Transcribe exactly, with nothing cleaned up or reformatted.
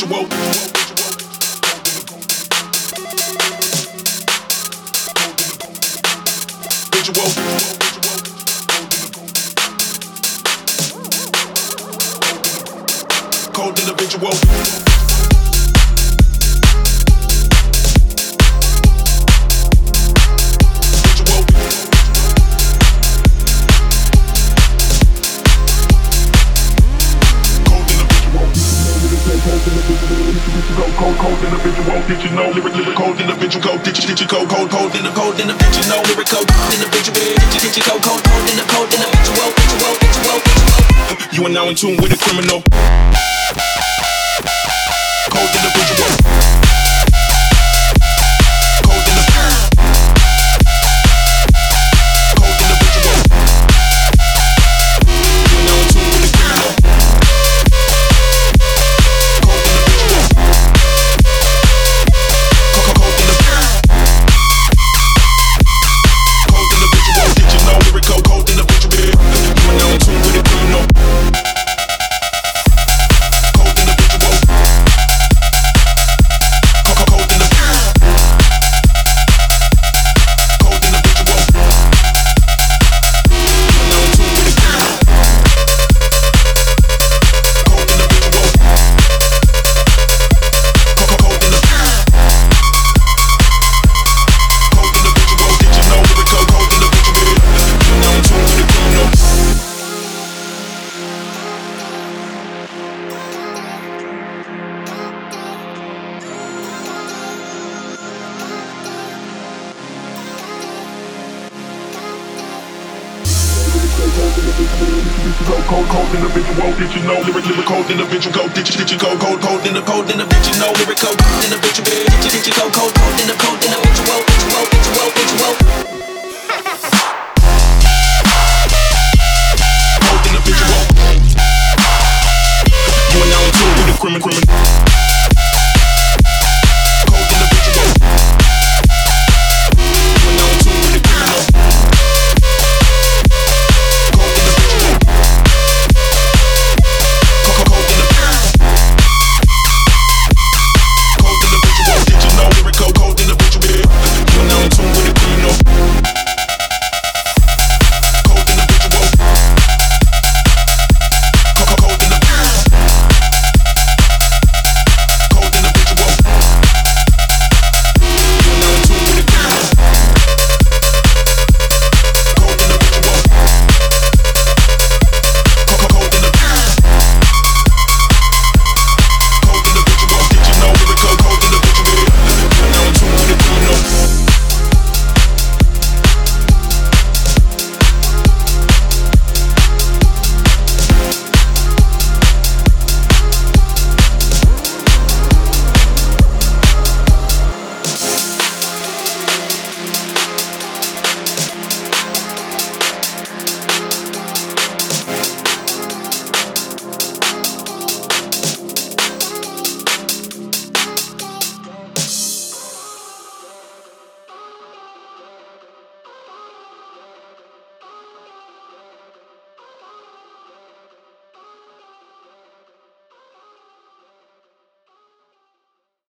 individual. Visual. Cold individual. Cold, cold individual, did you know lyric, lyric, cold individual, cold, did you, did you, cold, cold, cold in the cold individual, lyric, cold individual, did you, did you, cold, cold, cold in the cold individual, visual, visual, visual. You are now in tune with a criminal. Cold individual. Cold individual. Cold individual. You are now in tune with a criminal. Cold, cold individual, did you know lyric, lyric, cold individual, cold, did you, did you, cold, cold, cold in the cold individual, lyric, cold individual, did you, did you, cold, cold, cold in the cold individual, visual, visual, visual. Cold individual. You are now in tune with the criminal, criminal.